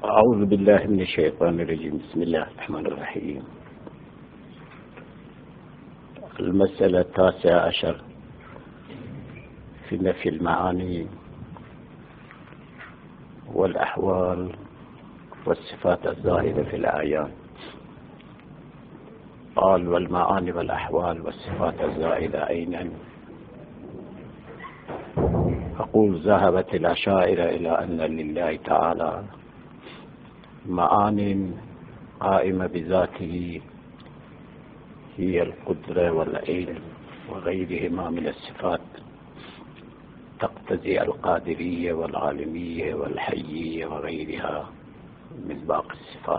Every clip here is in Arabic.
أعوذ بالله من الشيطان الرجيم. بسم الله الرحمن الرحيم. المسألة 19 في نفي المعاني والأحوال والصفات الزائدة في الأعيان. قال: والمعاني والأحوال والصفات الزائدة أينا؟ أقول: ذهبت الأشاعرة إلى أن لله تعالى معان قائمة بذاته هي القدرة والعلم وغيرهما من الصفات تقتضي القادرية والعالمية والحيية وغيرها من باقي الصفات.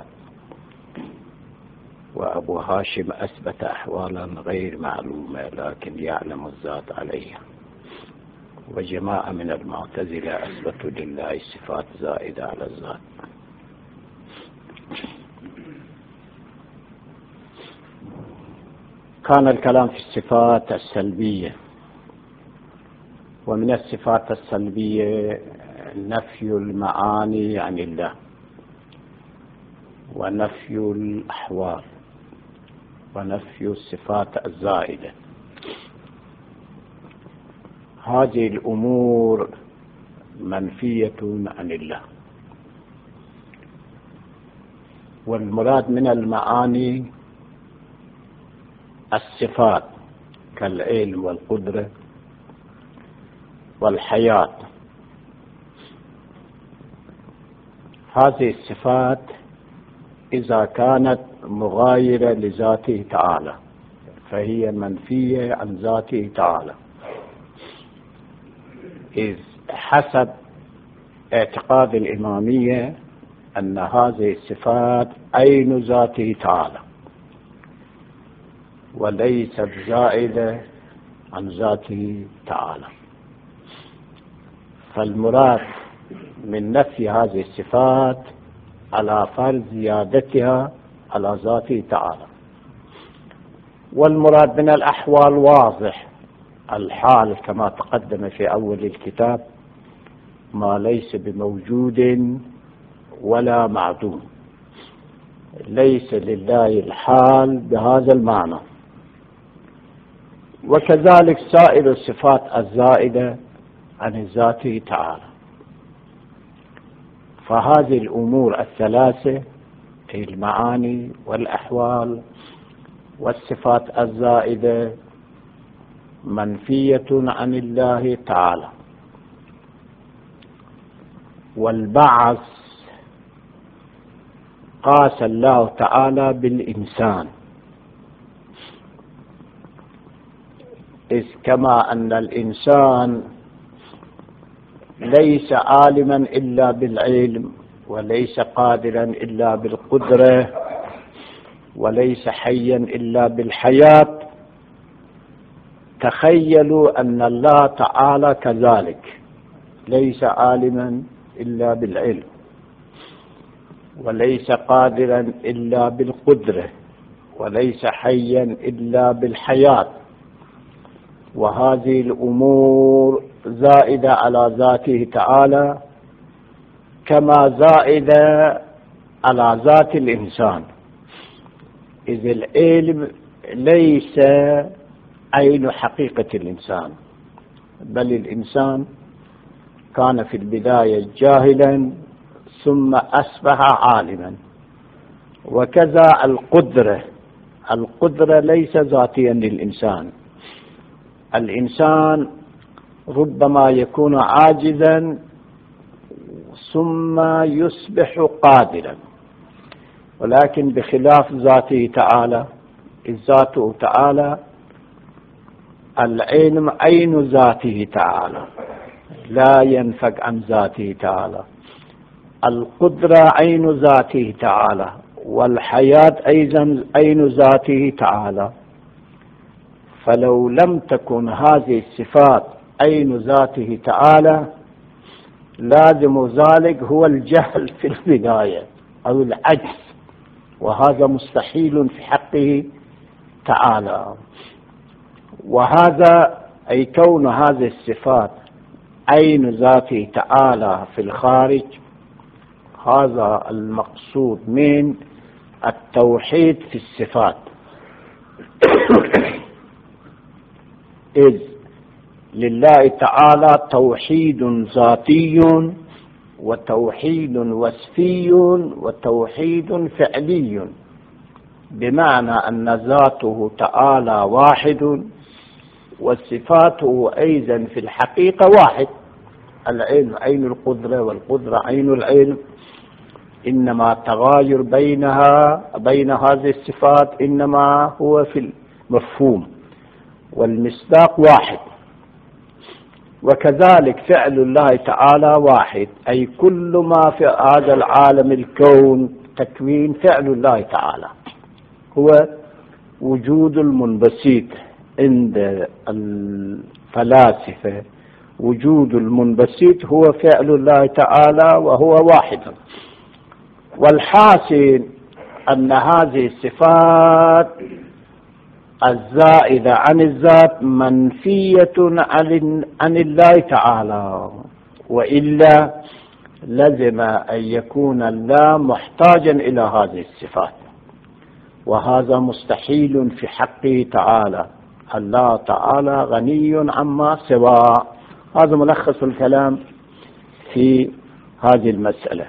وأبو هاشم أثبت أحوالا غير معلومة لكن يعلم الذات عليها. وجماعة من المعتزلة أثبتوا لله صفات زائدة على الذات. كان الكلام في الصفات السلبية، ومن الصفات السلبية نفي المعاني عن الله ونفي الأحوال ونفي الصفات الزائدة. هذه الأمور منفية عن الله. والمراد من المعاني الصفات كالعلم والقدرة والحياة. هذه الصفات إذا كانت مغايرة لذاته تعالى فهي منفية عن ذاته تعالى، إذ حسب اعتقاد الإمامية أن هذه الصفات عين ذاته تعالى وليست زائدة عن ذاته تعالى. فالمراد من نفي هذه الصفات على فرض زيادتها على ذاته تعالى. والمراد من الأحوال واضح، الحال كما تقدم في أول الكتاب ما ليس بموجود ولا معدوم، ليس لله الحال بهذا المعنى. وكذلك سائر الصفات الزائدة عن ذاته تعالى. فهذه الأمور الثلاثة المعاني والأحوال والصفات الزائدة منفية عن الله تعالى. والبعث قاس الله تعالى بالإنسان، إذ كما أن الإنسان ليس عالما إلا بالعلم وليس قادرا إلا بالقدرة وليس حيا إلا بالحياة، تخيلوا أن الله تعالى كذلك ليس عالما إلا بالعلم وليس قادرا إلا بالقدرة وليس حيا إلا بالحياة. وهذه الأمور زائدة على ذاته تعالى كما زائدة على ذات الإنسان، إذ العلم ليس عين حقيقة الإنسان، بل الإنسان كان في البداية جاهلا ثم أصبح عالما. وكذا القدرة ليس ذاتيا للإنسان. الإنسان ربما يكون عاجزا ثم يصبح قادرا، ولكن بخلاف ذاته تعالى، إذ ذاته تعالى العلم عين ذاته تعالى لا ينفك عن ذاته تعالى، القدرة عين ذاته تعالى، والحياة أيضا عين ذاته تعالى. فلو لم تكن هذه الصفات عين ذاته تعالى لازم ذلك هو الجهل في البداية أو العجز، وهذا مستحيل في حقه تعالى. وهذا أي كون هذه الصفات عين ذاته تعالى في الخارج، هذا المقصود من التوحيد في الصفات. إذ لله تعالى توحيد ذاتي وتوحيد وصفي وتوحيد فعلي، بمعنى أن ذاته تعالى واحد وصفاته أيضا في الحقيقة واحد. العلم عين القدرة والقدرة عين العلم، إنما تغاير بين هذه الصفات إنما هو في المفهوم، والمصداق واحد. وكذلك فعل الله تعالى واحد، أي كل ما في هذا العالم الكون تكوين فعل الله تعالى هو وجود المنبسط. عند الفلاسفة وجود المنبسط هو فعل الله تعالى وهو واحد. والحاصل أن هذه الصفات الزائدة عن الذات منفية عن الله تعالى، وإلا لزم أن يكون الله محتاجا إلى هذه الصفات، وهذا مستحيل في حقه تعالى. الله تعالى غني عما سواه. هذا ملخص الكلام في هذه المسألة.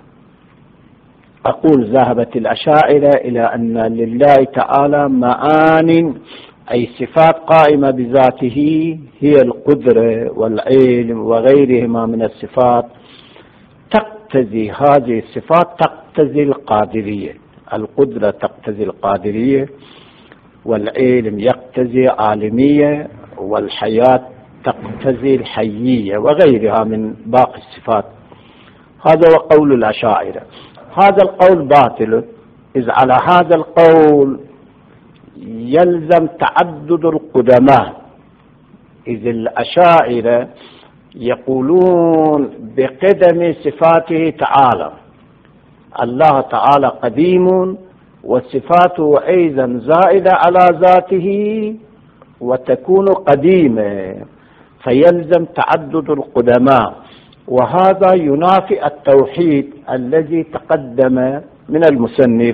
أقول ذهبت الأشاعرة إلى أن لله تعالى معان، أي صفات قائمة بذاته، هي القدرة والعلم وغيرهما من الصفات. تقتضي هذه الصفات تقتضي القادرية، القدرة تقتضي القادرية، والعلم يقتضي عالمية، والحياة تقتضي الحيية، وغيرها من باقي الصفات. هذا هو قول الأشاعرة. هذا القول باطل، إذ على هذا القول يلزم تعدد القدماء، إذ الأشاعرة يقولون بقدم صفاته تعالى. الله تعالى قديم وصفاته أيضا زائدة على ذاته وتكون قديمة، فيلزم تعدد القدماء، وهذا ينافي التوحيد الذي تقدم من المصنف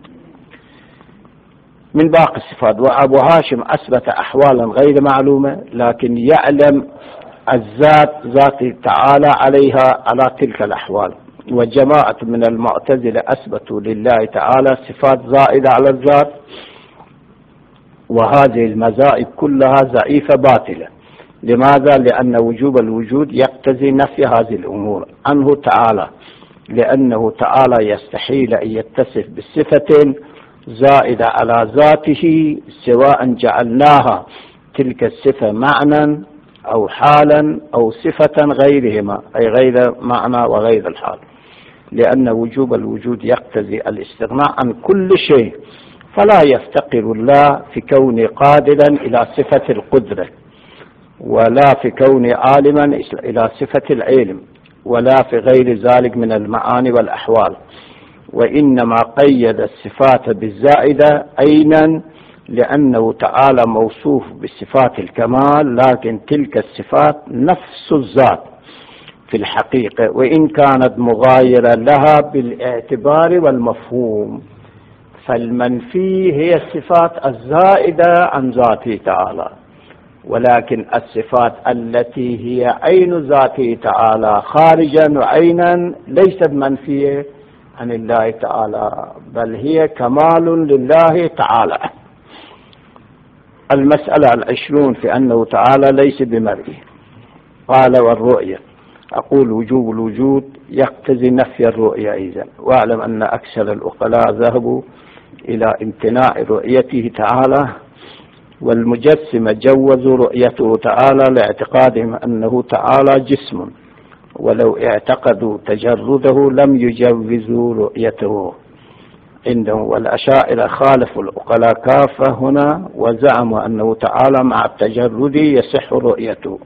من باقي الصفات. وأبو هاشم أثبت أحوالا غير معلومة، لكن يعلم الذات ذات تعالى عليها على تلك الأحوال. وجماعة من المعتزلة أثبتوا لله تعالى صفات زائدة على الذات، وهذه المزائد كلها ضعيفة باطلة. لماذا؟ لأن وجوب الوجود يقتضي نفي هذه الأمور عنه تعالى، لأنه تعالى يستحيل أن يتصف بالصفة زائدة على ذاته، سواء جعلناها تلك الصفة معنى أو حالا أو صفة غيرهما، أي غير معنى وغير الحال، لأن وجوب الوجود يقتضي الاستغناء عن كل شيء. فلا يفتقر الله في كونه قادرا إلى صفة القدرة، ولا في كونه عالما إلى صفة العلم، ولا في غير ذلك من المعاني والأحوال. وإنما قيد الصفات بالزائدة عينا، لأنه تعالى موصوف بصفات الكمال، لكن تلك الصفات نفس الذات في الحقيقة، وإن كانت مغايرة لها بالاعتبار والمفهوم. فالمنفي هي الصفات الزائدة عن ذاته تعالى، ولكن الصفات التي هي عين ذاته تعالى خارجا وعينا ليست منفية عن الله تعالى، بل هي كمال لله تعالى. المسألة 20 في أنه تعالى ليس بمرئي. قال والرؤية. أقول وجوب الوجود يقتضي نفي الرؤية أيضا، واعلم أن أكثر العقلاء ذهبوا إلى امتناع رؤيته تعالى، والمجسمة جوزوا رؤيته تعالى لاعتقادهم أنه تعالى جسم، ولو اعتقدوا تجرده لم يجوزوا رؤيته عندهم. والأشاعرة خالفوا العقلاء كافة هنا، وزعموا أنه تعالى مع التجرد يصح رؤيته.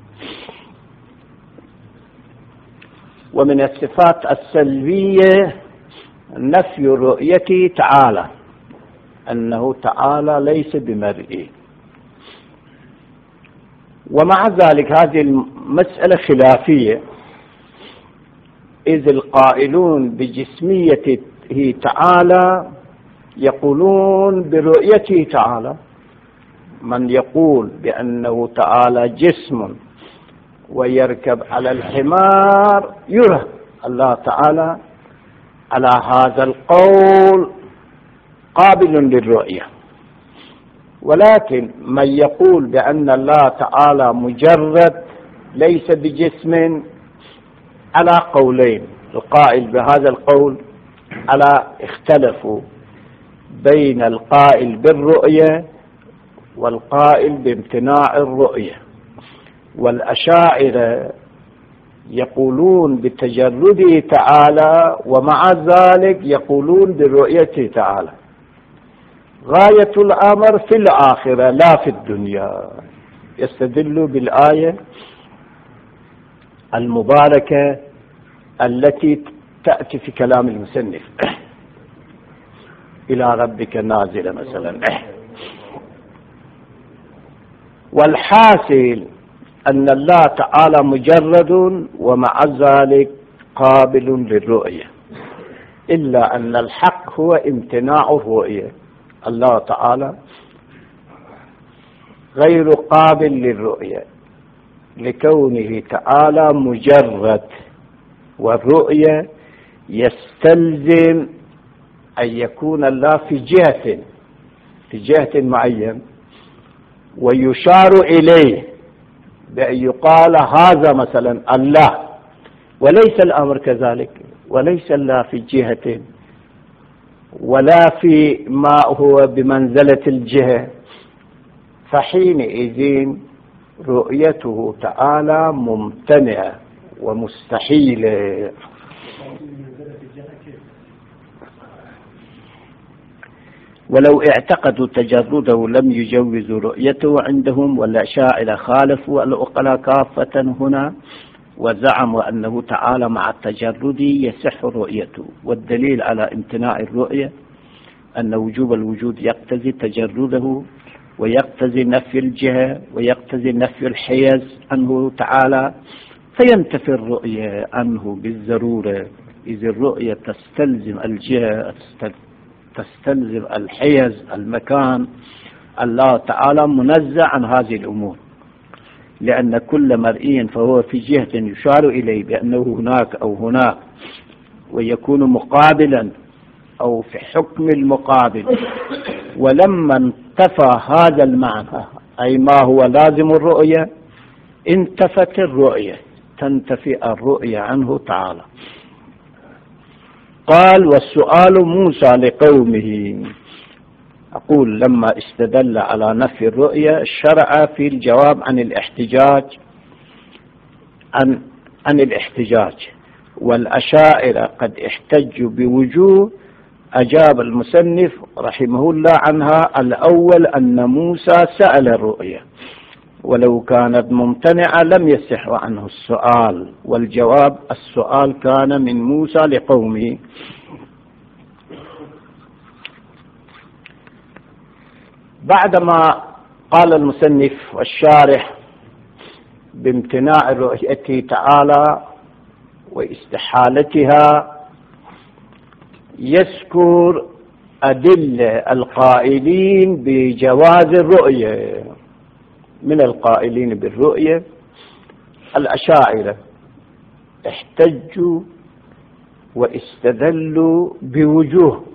ومن الصفات السلبية نفي رؤيته تعالى، أنه تعالى ليس بمرئي. ومع ذلك هذه المسألة خلافية، إذ القائلون بجسميته تعالى يقولون برؤيته تعالى. من يقول بأنه تعالى جسم ويركب على الحمار يرى الله تعالى على هذا القول قابل للرؤية. ولكن من يقول بأن الله تعالى مجرد ليس بجسم على قولين. القائل بهذا القول على اختلفوا بين القائل بالرؤية والقائل بامتناع الرؤية. والأشاعرة يقولون بتجرده تعالى ومع ذلك يقولون برؤيته تعالى. غاية الأمر في الآخرة لا في الدنيا. يستدل بالآية المباركة التي تأتي في كلام المصنف إلى ربك نازلة مثلا. والحاصل أن الله تعالى مجرد ومع ذلك قابل للرؤية، إلا أن الحق هو امتناع الرؤية. الله تعالى غير قابل للرؤية لكونه تعالى مجرد، والرؤية يستلزم أن يكون الله في جهة معين ويشار إليه بأن يقال هذا مثلا الله، وليس الأمر كذلك، وليس الله في جهة ولا في ما هو بمنزلة الجهة، فحينئذ رؤيته تعالى ممتنعة ومستحيلة. ولو اعتقدوا تجرده لم يجوزوا رؤيته عندهم، والأشاعرة خالفوا العقلاء كافة هنا وزعموا أنه تعالى مع التجرد يصح رؤيته. والدليل على امتناع الرؤية أن وجوب الوجود يقتضي تجرده ويقتضي نفي الجهة ويقتضي نفي الحيز عنه تعالى، فينتفي الرؤية عنه بالضرورة، إذ الرؤية تستلزم الجهة، تستلزم الحيز، المكان. الله تعالى منزه عن هذه الأمور، لأن كل مرئي فهو في جهة يشار إليه بأنه هناك أو هناك، ويكون مقابلا أو في حكم المقابل. ولما انتفى هذا المعنى أي ما هو لازم الرؤية انتفت الرؤية، تنتفي الرؤية عنه تعالى. قال والسؤال موسى لقومه. أقول لما استدل على نفي الرؤية شرع في الجواب عن الاحتجاج عن الاحتجاج. والأشاعرة قد احتجوا بوجوه أجاب المصنف رحمه الله عنها. الأول أن موسى سأل الرؤية، ولو كانت ممتنعة لم يصح عنه السؤال، والجواب السؤال كان من موسى لقومه. بعدما قال المصنف والشارح بامتناع الرؤية تعالى واستحالتها، يذكر أدلة القائلين بجواز الرؤية. من القائلين بالرؤية الأشاعرة احتجوا واستدلوا بوجوه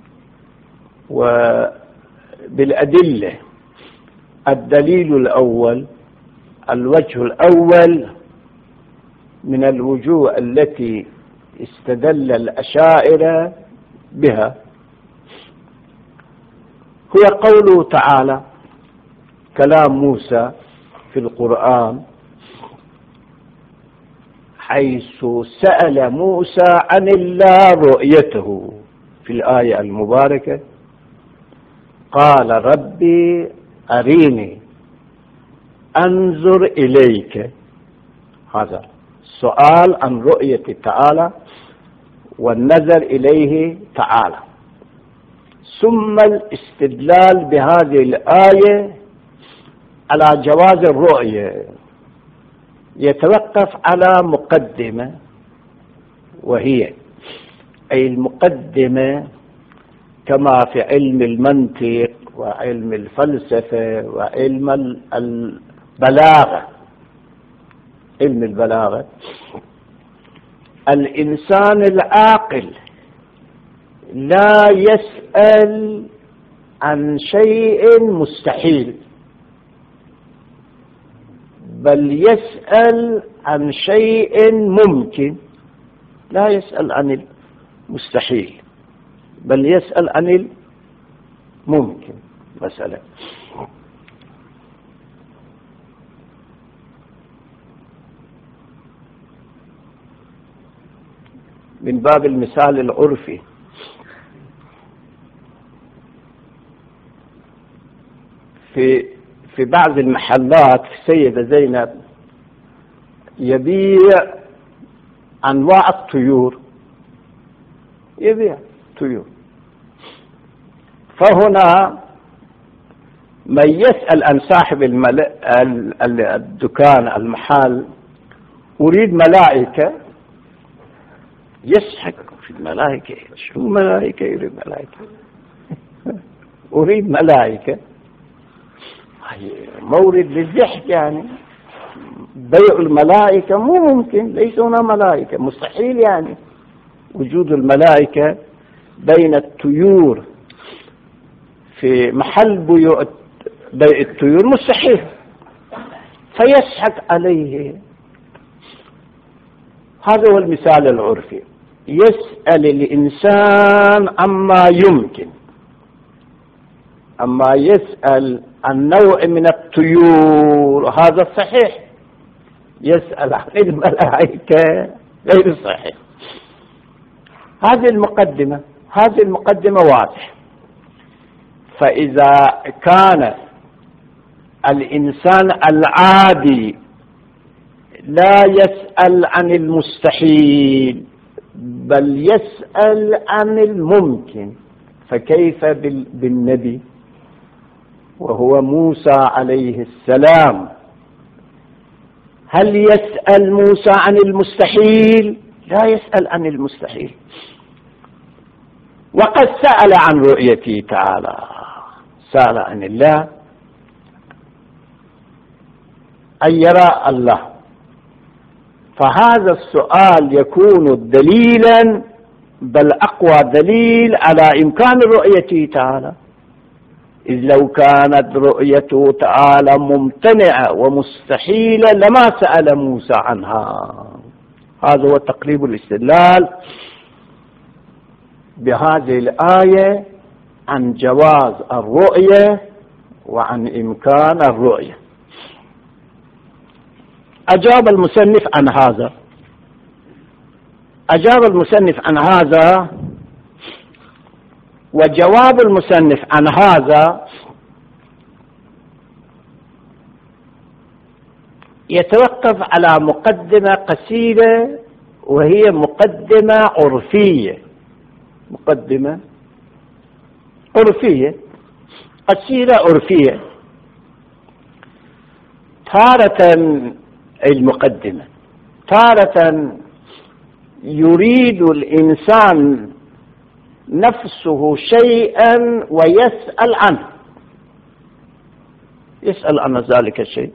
وبالأدلة. الدليل الأول، الوجه الأول من الوجوه التي استدل الأشاعرة بها هو قوله تعالى كلام موسى في القرآن، حيث سأل موسى عن الله رؤيته في الآية المباركة. قال ربي أريني أنظر إليك. هذا سؤال عن رؤية تعالى والنظر إليه تعالى. ثم الاستدلال بهذه الآية على جواز الرؤية يتوقف على مقدمة، وهي أي المقدمة كما في علم المنطق وعلم الفلسفة وعلم البلاغة. علم البلاغة الإنسان العاقل لا يسأل عن شيء مستحيل، بل يسأل عن شيء ممكن. لا يسأل عن المستحيل بل يسأل عن الممكن. مثلا من باب المثال العرفي، في بعض المحلات السيدة زينب يبيع أنواع الطيور، يبيع طيور. فهنا من يسأل عن صاحب الدكان المحل: أريد ملائكة. يضحك: في الملائكة؟ شو ملائكة؟ يريد ملائكة؟ أريد ملائكة. مورد للضحك، يعني بيع الملائكة مو ممكن، ليس هنا ملائكة، مستحيل يعني وجود الملائكة بين الطيور في محل بيع الطيور مستحيل. فيضحك عليه. هذا هو المثال العرفي. يسأل الإنسان عما يمكن، أما يسأل عن نوع من الطيور هذا صحيح. يسأل عن الملائكة غير صحيح. هذه المقدمة واضحة. فإذا كان الإنسان العادي لا يسأل عن المستحيل بل يسأل عن الممكن، فكيف بالنبي وهو موسى عليه السلام؟ هل يسأل موسى عن المستحيل؟ لا يسأل عن المستحيل. وقد سأل عن رؤيته تعالى، سأل عن الله أن يرى الله. فهذا السؤال يكون دليلا، بل أقوى دليل على إمكان رؤيته تعالى، إذ لو كانت رؤيته تعالى ممتنعة ومستحيلة لما سأل موسى عنها. هذا هو تقريب الاستدلال بهذه الآية عن جواز الرؤية وعن إمكان الرؤية. أجاب المصنف عن هذا، وجواب المصنف عن هذا يتوقف على مقدمة قصيرة، وهي مقدمة عرفية. مقدمة عرفية قصيرة عرفية. تارة المقدمة، تارة يريد الإنسان نفسه شيئا ويسأل عنه، يسأل عن ذلك الشيء،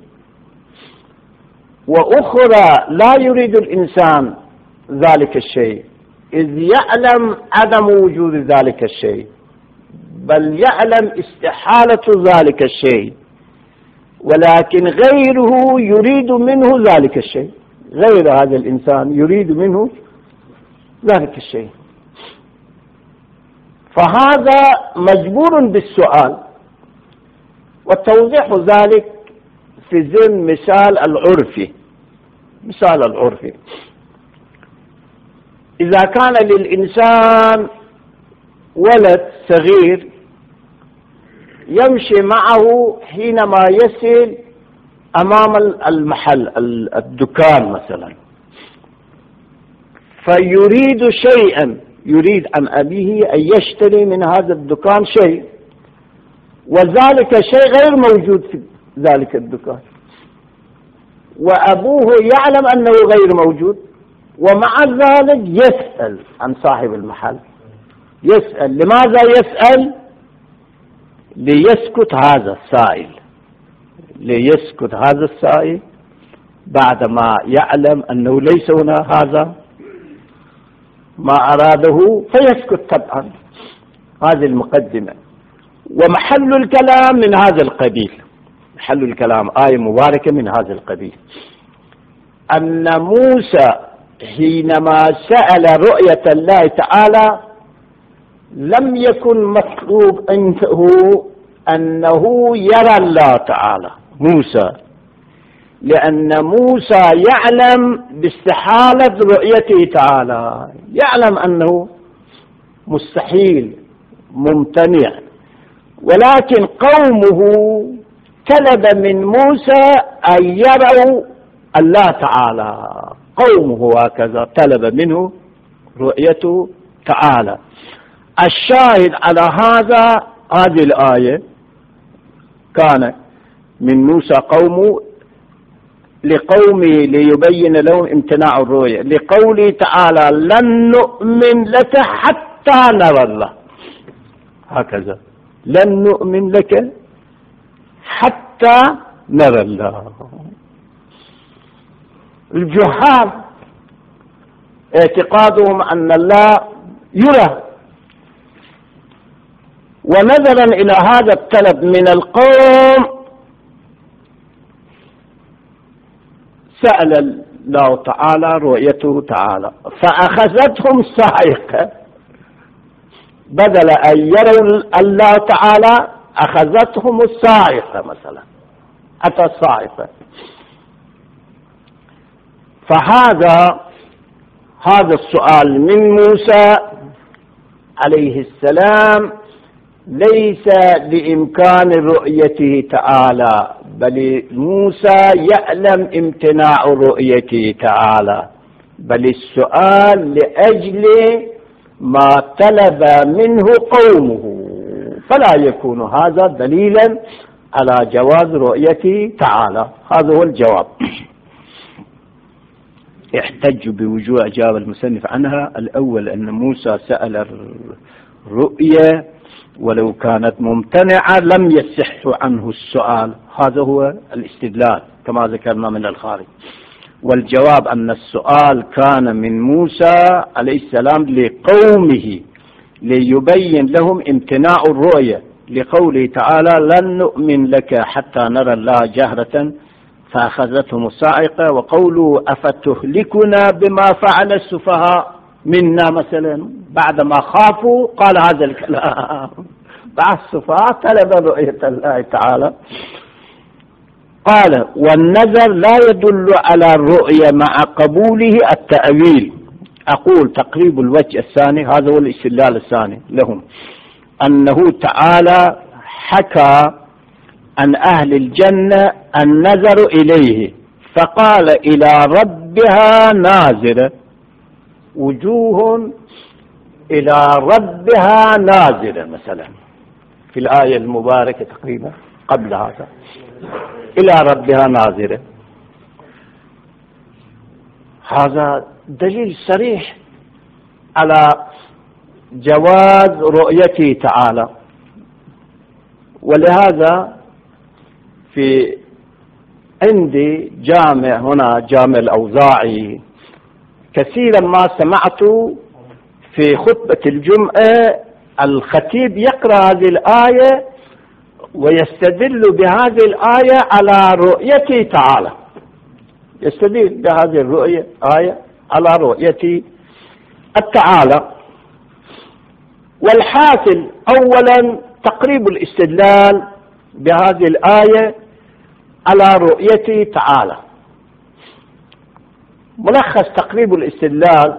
وأخرى لا يريد الإنسان ذلك الشيء إذ يعلم عدم وجود ذلك الشيء، بل يعلم استحالة ذلك الشيء، ولكن غيره يريد منه ذلك الشيء. غير هذا الإنسان يريد منه ذلك الشيء، فهذا مجبور بالسؤال. وتوضيح ذلك في ضمن مثال العرفي. إذا كان للإنسان ولد صغير يمشي معه حينما يصل أمام المحل الدكان مثلا، فيريد شيئا، يريد عن أبيه أن يشتري من هذا الدكان شيء، وذلك شيء غير موجود في ذلك الدكان، وأبوه يعلم أنه غير موجود، ومع ذلك يسأل عن صاحب المحل. يسأل. لماذا يسأل؟ ليسكت هذا السائل، ليسكت هذا السائل بعدما يعلم أنه ليس هنا هذا ما أراده، فيسكت طبعا. هذه المقدمة. ومحل الكلام من هذا القبيل، محل الكلام آية مباركة من هذا القبيل، أن موسى حينما سأل رؤية الله تعالى لم يكن مطلوب أنه يرى الله تعالى موسى، لأن موسى يعلم باستحالة رؤيته تعالى، يعلم أنه مستحيل ممتنع، ولكن قومه طلب من موسى أن يروا الله تعالى، قومه هكذا طلب منه رؤيته تعالى. الشاهد على هذا هذه الآية، كان من موسى قومه لقومه ليبين لهم امتناع الرؤية، لقوله تعالى لن نؤمن لك حتى نرى الله، هكذا لن نؤمن لك حتى نرى الله. الجهال اعتقادهم أن الله يرى، ونظرا إلى هذا الطلب من القوم سأل الله تعالى رؤيته تعالى، فأخذتهم صاعقة، بدل أن يروا الله تعالى أخذتهم الصاعقة، مثلا أتى الصاعقة. فهذا السؤال من موسى عليه السلام ليس بإمكان رؤيته تعالى، بل موسى يعلم امتناع رؤيته تعالى، بل السؤال لأجل ما طلب منه قومه، فلا يكون هذا دليلا على جواز رؤيته تعالى. هذا هو الجواب. يحتج بوجوه أجاب المصنف عنها. الأول أن موسى سأل الرؤية ولو كانت ممتنعة لم يصح عنه السؤال، هذا هو الاستدلال كما ذكرنا من الخارج. والجواب أن السؤال كان من موسى عليه السلام لقومه ليبين لهم امتناع الرؤية، لقوله تعالى لن نؤمن لك حتى نرى الله جهرة فأخذتهم الصاعقة. وقولوا أفتهلكنا بما فعل السفهاء منا، مثلا بعدما خافوا قال هذا الكلام، بعد السفهاء طلب رؤية الله تعالى. قال والنظر لا يدل على الرؤية مع قبوله التأويل. أقول تقريب الوجه الثاني، هذا هو الاستدلال الثاني لهم، أنه تعالى حكى عن أهل الجنة النظر إليه، فقال إلى ربها ناظرة، وجوه إلى ربها ناظرة، مثلا في الآية المباركة تقريبا قبل هذا إلى ربها ناظرة. هذا دليل صريح على جواز رؤيته تعالى. ولهذا في عندي جامع هنا، جامع الأوزاعي، كثيرا ما سمعت في خطبة الجمعة الخطيب يقرأ هذه الآية ويستدل بهذه الآية على رؤيته تعالى، يستدل بهذه الرؤية آية على رؤيته التعالى. والحاصل أولا تقريب الاستدلال بهذه الآية على رؤيته تعالى. ملخص تقريب الاستدلال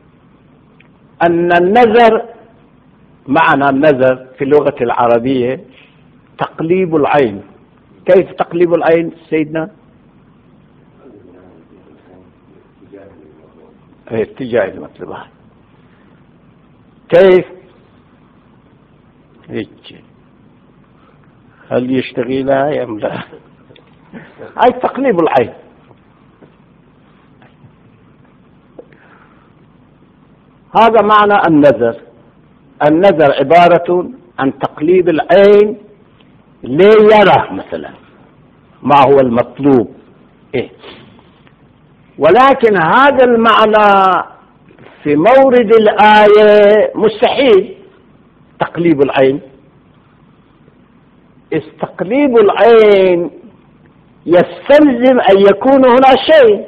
أن النظر، معنى النظر في اللغة العربية تقليب العين. كيف تقليب العين سيدنا؟ اتجاه المطلب. كيف؟ هيك. هل يشتغلها أم لا؟ هاي تقليب العين. هذا معنى النذر. النذر عبارة عن تقليب العين ليرى مثلا ما هو المطلوب. ولكن هذا المعنى في مورد الآية مستحيل تقليب العين. تقليب العين يستلزم أن يكون هنا شيء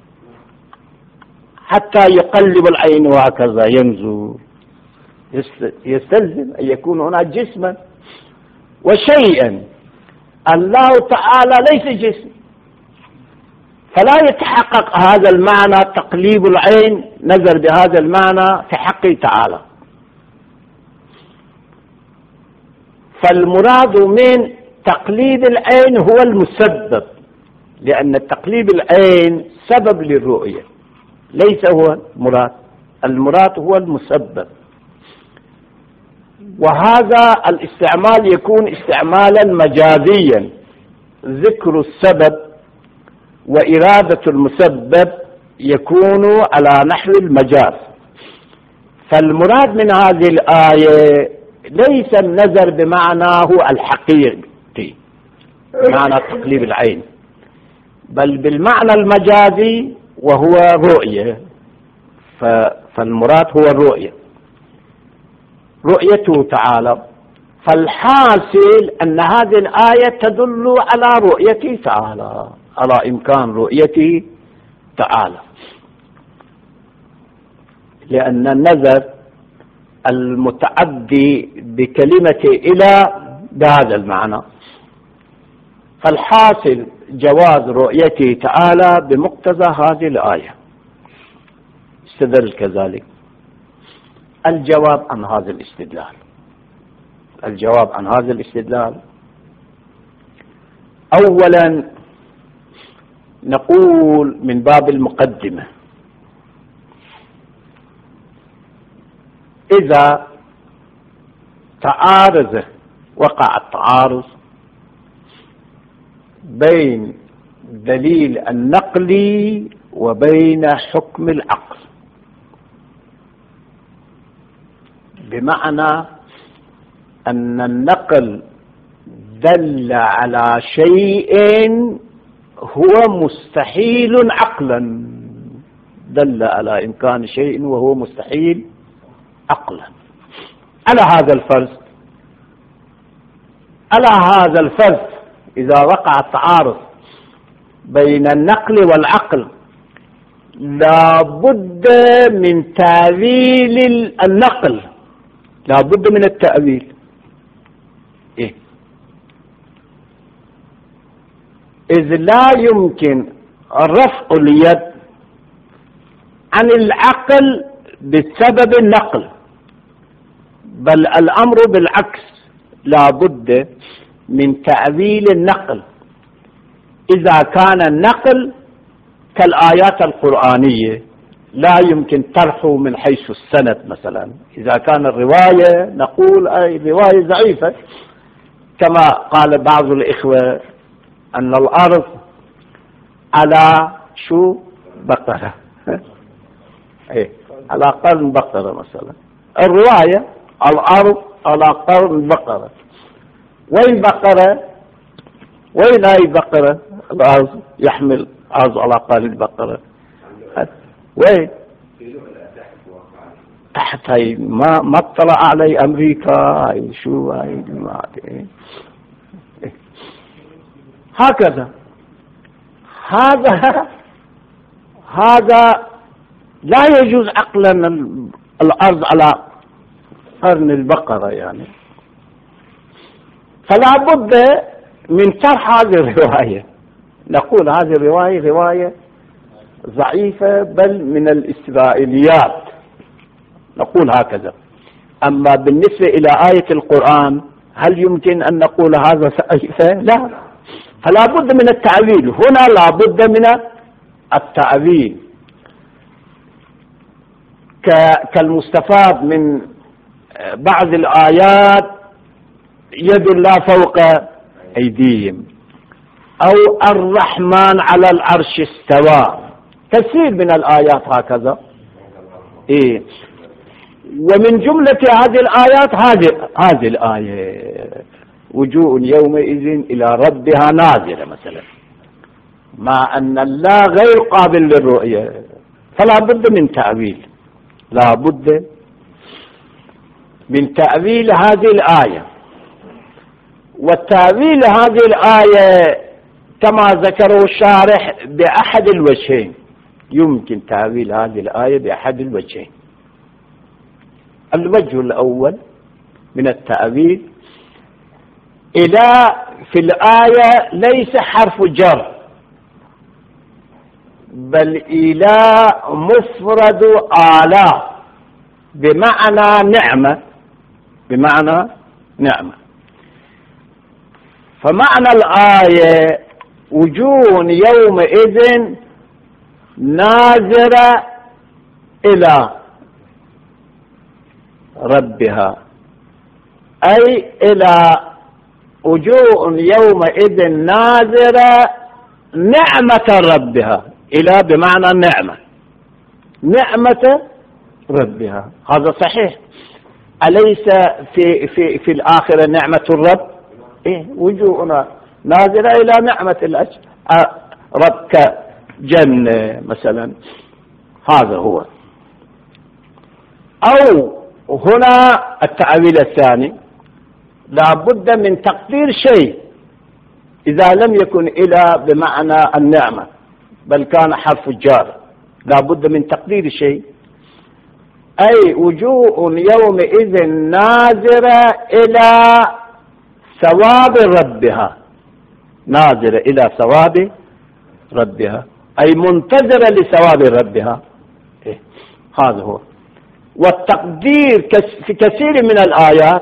حتى يقلب العين وهكذا ينظر. يستلزم أن يكون هنا جسما وشيئا. الله تعالى ليس جسم، فلا يتحقق هذا المعنى تقليب العين نظر بهذا المعنى في حقه تعالى. فالمراد من تقليد العين هو المسبب، لأن تقليب العين سبب للرؤية ليس هو المراد. المراد هو المسبب. وهذا الاستعمال يكون استعمالا مجازيا، ذكر السبب وإرادة المسبب يكون على نحو المجاز. فالمراد من هذه الآية ليس النظر بمعناه الحقيقي معنى تقليب العين، بل بالمعنى المجازي وهو رؤية. فالمراد هو الرؤية، رؤيته تعالى. فالحاصل أن هذه الآية تدل على رؤيته تعالى، على إمكان رؤيته تعالى، لأن النظر المتعدي بكلمة إلى بهذا المعنى. فالحاصل جواز رؤيته تعالى بمقتضى هذه الآية. استدل كذلك. الجواب عن هذا الاستدلال، الجواب عن هذا الاستدلال أولا نقول من باب المقدمة: إذا وقع التعارض بين دليل النقل وبين حكم العقل، بمعنى أن النقل دل على شيء هو مستحيل عقلا، دل على إمكان شيء وهو مستحيل عقلا. على هذا الفرض إذا وقع التعارض بين النقل والعقل لا بد من تأويل النقل، لا بد من التأويل. إذ لا يمكن رفع اليد عن العقل بسبب النقل، بل الأمر بالعكس، لا بد من تأويل النقل إذا كان النقل كالآيات القرآنية لا يمكن طرحه من حيث السند. مثلا إذا كان الرواية نقول أي رواية ضعيفة، كما قال بعض الإخوة أن الأرض على بقرة على قرن بقرة مثلا. الرواية الأرض على قرن بقرة. وين بقرة؟ وين هاي بقرة؟ الأرض يحمل أرض على قرن بقرة. وين؟ تحت هاي ما اطلع علي أمريكا. هاي شو هاي هكذا. هذا لا يجوز عقلا الأرض على قرن البقرة يعني. فلا بد من طرح هذه الرواية. نقول هذه الرواية رواية ضعيفة بل من الإسرائيليات، نقول هكذا. أما بالنسبة إلى آية القرآن هل يمكن أن نقول هذا ضعيفة؟ لا. فلا بد من التأويل. هنا لا بد من التأويل كالمستفاد من بعض الآيات: يد الله فوق أيديهم، أو الرحمن على العرش استوى. كثير من الآيات هكذا. ومن جملة هذه الآيات هذه الآية وجوه يومئذ إلى ربها ناظرة مثلا، مع أن الله غير قابل للرؤية، فلا بد من تأويل، لا بد من تأويل هذه الآية. والتأويل هذه الآية كما ذكره الشارح بأحد الوجهين، يمكن تأويل هذه الآية بأحد الوجهين. الوجه الأول من التأويل إلى في الآية ليس حرف جر، بل إلى مفرد آلاء بمعنى نعمة، بمعنى نعمة. فمعنى الآية وجوه يومئذ ناظرة إلى ربها، أي إلى وجوه يومئذ ناظرة نعمة ربها، إلى بمعنى نعمة، نعمة ربها. هذا صحيح، أليس في الآخرة نعمة الرب؟ إيه، وجوهنا ناظرة إلى نعمة رب كجنة مثلا. هذا هو. أو هنا التأويل الثاني، لا بد من تقدير شيء إذا لم يكن إلى بمعنى النعمة بل كان حرف جار، لا بد من تقدير شيء، أي وجوه يومئذ ناظرة إلى ثواب ربها، ناظرة إلى ثواب ربها، أي منتظرة لثواب ربها. إيه؟ هذا هو. والتقدير في كثير من الآيات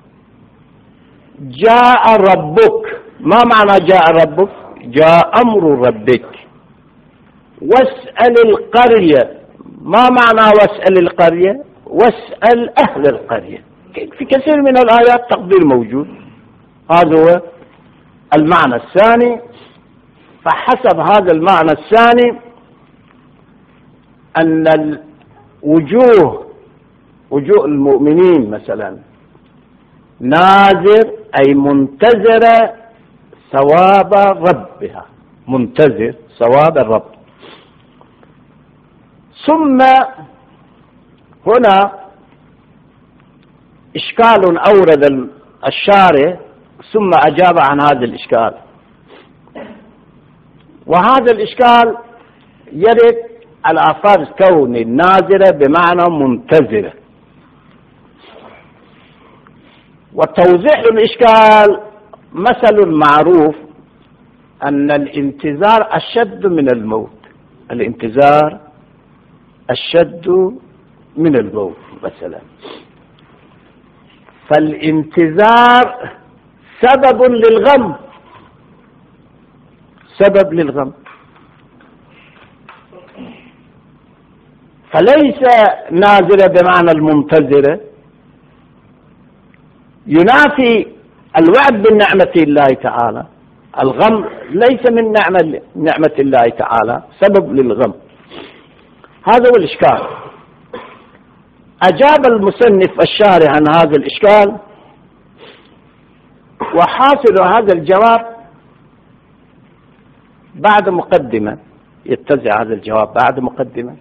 جاء ربك. ما معنى جاء ربك؟ جاء أمر ربك. واسأل القرية. ما معنى واسأل القرية؟ واسأل أهل القرية. في كثير من الآيات تقدير موجود. هذا هو المعنى الثاني. فحسب هذا المعنى الثاني أن وجوه المؤمنين مثلا ناظر، أي منتظرة ثواب ربها، منتظر ثواب الرب. ثم هنا إشكال أورد الشارع ثم أجاب عن هذا الإشكال، وهذا الإشكال يرد على ألفاظ كون الناظرة بمعنى منتظرة. وتوضيح الإشكال مثل معروف أن الانتظار أشد من الموت، الانتظار أشد من الموت مثلا. فالانتظار سبب للغم، سبب للغم، فليس ناظرة بمعنى المنتظرة. ينافي الوعد بالنعمة الله تعالى. الغم ليس من نعمة الله تعالى، سبب للغم. هذا هو الإشكال. أجاب المصنف الشارح عن هذا الإشكال، وحاصل هذا الجواب بعد مقدمة، يتزع هذا الجواب بعد مقدمة،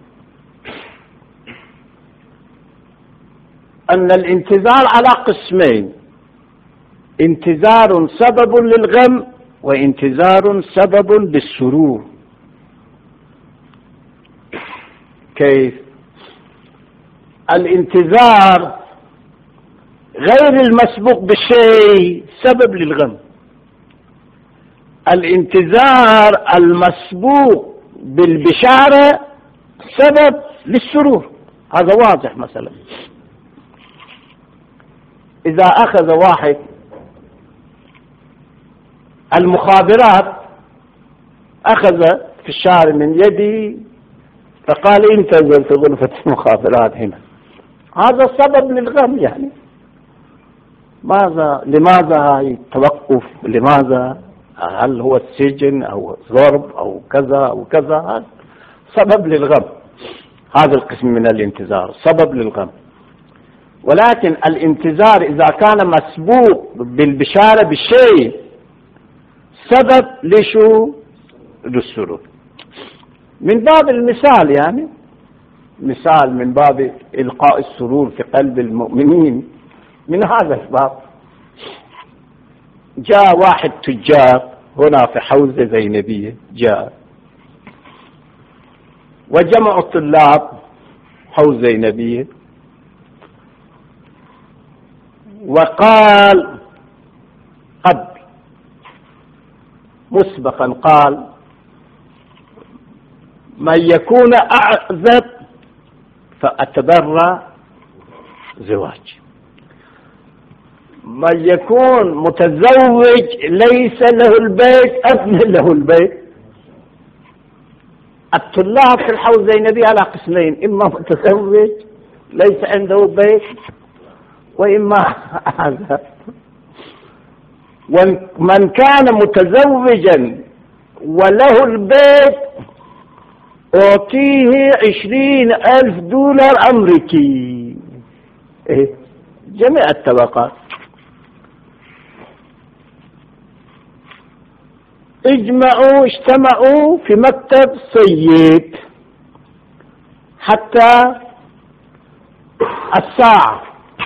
أن الانتظار على قسمين: انتظار سبب للغم وانتظار سبب للسرور. كيف؟ الانتظار غير المسبوق بالشيء سبب للغم، الانتظار المسبوق بالبشارة سبب للسرور. هذا واضح. مثلا إذا أخذ واحد المخابرات، أخذ في الشارع من يدي فقال انتظر في غرفة المخابرات هنا، هذا سبب للغم. يعني لماذا هاي التوقف؟ لماذا؟ هل هو السجن أو ضرب أو كذا أو كذا؟ هذا سبب للغم. هذا القسم من الانتظار سبب للغم. ولكن الانتظار إذا كان مسبوق بالبشارة بالشيء سبب لشو؟ للسرور. من باب المثال، يعني مثال من باب إلقاء السرور في قلب المؤمنين. من هذا الباب جاء واحد تجار هنا في حوزة زينبية، جاء وجمع الطلاب حوزة زينبية وقال قبل مسبقا، قال من يكون أعزب فأتبرى زواج، من يكون متزوج ليس له البيت أبنى له البيت. الطلاب في الحوزة الزينبية على قسمين، إما متزوج ليس عنده بيت وإما أعزب. ومن كان متزوجا وله البيت أعطيه 20,000 دولار أمريكي. جميع الطبقات اجتمعوا في مكتب سيد حتى الساعة،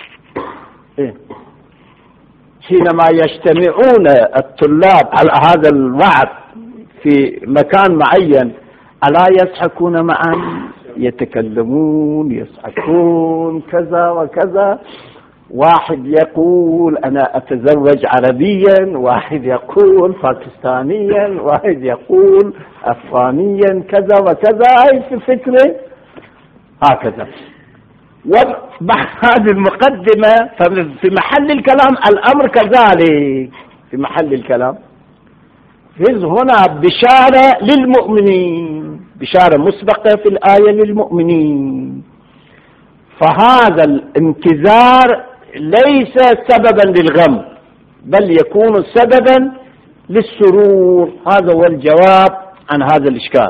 حينما يجتمعون الطلاب على هذا الوعد في مكان معين، ألا يضحكون معا، يتكلمون، يضحكون كذا وكذا. واحد يقول أنا أتزوج عربيا، واحد يقول باكستانيا، واحد يقول أفغانيا، كذا وكذا. هاي في فكرة هكذا. وبعد هذه المقدمة في محل الكلام الأمر كذلك، في محل الكلام هنا بشارة للمؤمنين، بشارة مسبقة في الآية للمؤمنين. فهذا الانتظار ليس سببا للغم بل يكون سببا للسرور. هذا هو الجواب عن هذا الإشكال.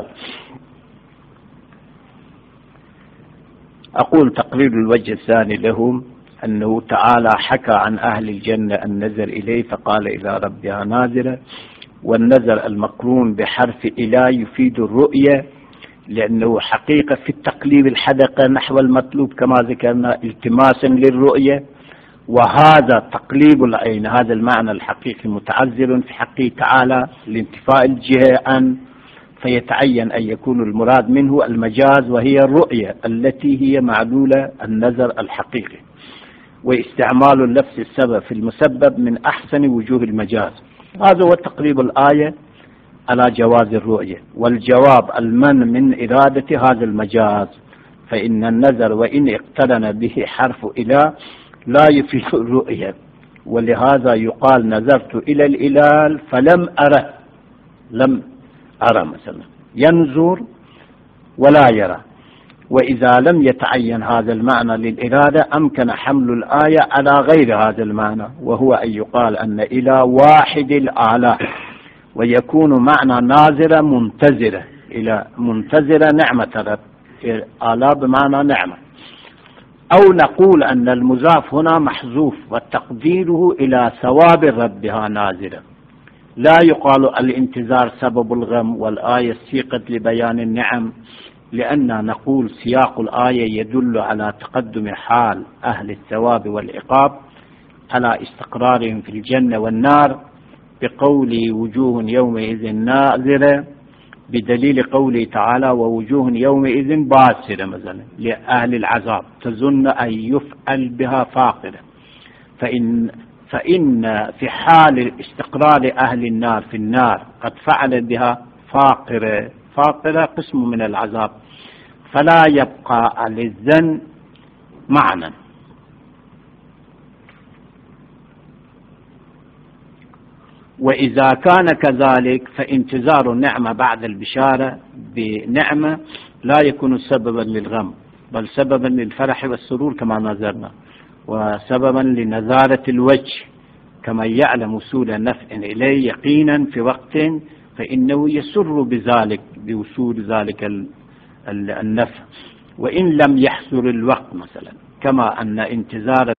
أقول تقرير الوجه الثاني لهم أنه تعالى حكى عن أهل الجنة النذر إليه فقال إلى ربها ناذرة، والنذر المقرون بحرف إلى يفيد الرؤية، لأنه حقيقة في التقليب الحدقة نحو المطلوب كما ذكرنا التماسا للرؤية، وهذا تقليب العين، هذا المعنى الحقيقي متعذر في حقه تعالى لانتفاء الجهة عن، فيتعين أن يكون المراد منه المجاز وهي الرؤية التي هي معلولة النذر الحقيقي، واستعمال اللفظ السبب في المسبب من أحسن وجوه المجاز. هذا هو تقريب الآية على جواز الرؤية. والجواب المن من إرادة هذا المجاز، فإن النذر وإن اقترن به حرف إلى لا يفيد الرؤية، ولهذا يقال نذرت إلى الإلال فلم أره، لم أرى مثلا، ينظر ولا يرى. وإذا لم يتعين هذا المعنى للإرادة أمكن حمل الآية على غير هذا المعنى، وهو أن يقال أن إلى واحد الآلاء، ويكون معنى ناظرة منتظرة، إلى منتظرة نعمة رب، آلاء بمعنى نعمة. أو نقول أن المضاف هنا محذوف وتقديره إلى ثواب ربها ناظرة. لا يقال الانتظار سبب الغم والآية سيقت لبيان النعم، لأن نقول سياق الآية يدل على تقدم حال أهل الثواب والعقاب على استقرارهم في الجنة والنار، بقول وجوه يومئذ ناظرة، بدليل قوله تعالى ووجوه يومئذ باسرة مثلا لأهل العذاب تظن أن يفعل بها فاقرة. فإن في حال استقرار أهل النار في النار قد فعل بها فاقرة، فاقرة قسم من العذاب، فلا يبقى للظن معنى. وإذا كان كذلك فانتظار النعمة بعد البشارة بنعمة لا يكون سببا للغم بل سببا للفرح والسرور كما نظرنا، وسببا لنزارة الوجه كما يعلم وصول نفع إليه يقينا في وقت فإنه يسر بذلك بوصول ذلك النفع، وإن لم يحصل الوقت مثلا كما أن انتزال